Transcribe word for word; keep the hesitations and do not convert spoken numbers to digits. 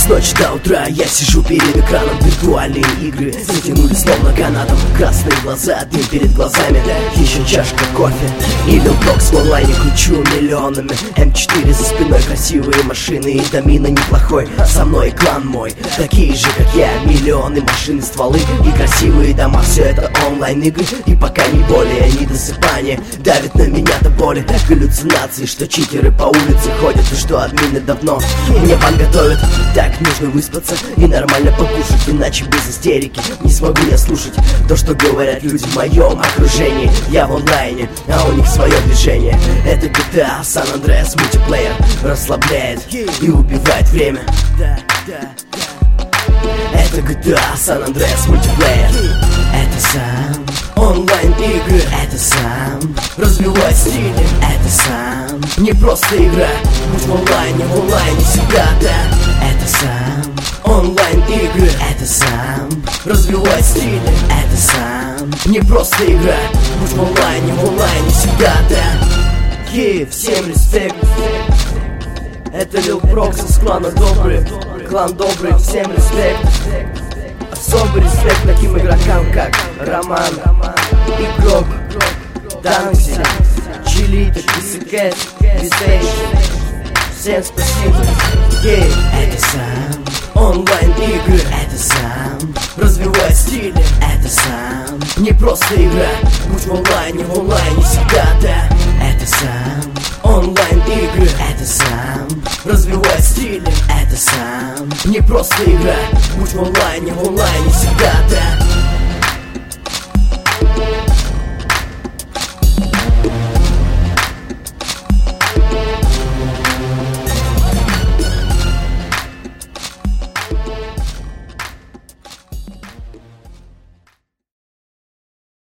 С ночи до утра я сижу перед экраном. Виртуальные игры затянули словно канатом. Красные глаза, дым перед глазами. Еще чашка кофе и Roblox в онлайне кручу миллионами. эм четыре за спиной, красивые машины и домина неплохой. Со мной клан мой, такие же как я. Миллионы машин, стволы и красивые дома. Все это онлайн игры и пока не более. Недосыпание давит на меня до боли. Галлюцинации, что читеры по улице ходят и что админы давно мне бан готовят. Так нужно выспаться и нормально покушать, иначе без истерики не смогу я слушать то, что говорят люди в моем окружении. Я в онлайне, а у них свое движение. Это джи ти эй San Andreas мультиплеер расслабляет и убивает время. Это джи ти эй San Andreas мультиплеер. Это сам онлайн игры. Это сам развивает стили. Это сам не просто игра. Будь в онлайне, в онлайне всегда, да. Это сам онлайн игры. Это сам развивает стили. Это сам не просто игра. Будь в онлайне, в онлайне всегда, да. Ей, всем респект. Это Lil Prox из клана Добрый. Клан Добрый, всем респект. Особый респект таким игрокам, как Роман, Игрок, Данкси, Чилит, Кисикет, Витейш. Всем спасибо. Ей, это сам онлайн игры. Это сам развивает стили. Это сам не просто игра. Будь в онлайне, в онлайне всегда, да. Это сам онлайн игры. Это сам развивает стили. Это сам не просто игра. Будь в онлайне, в онлайне всегда, да.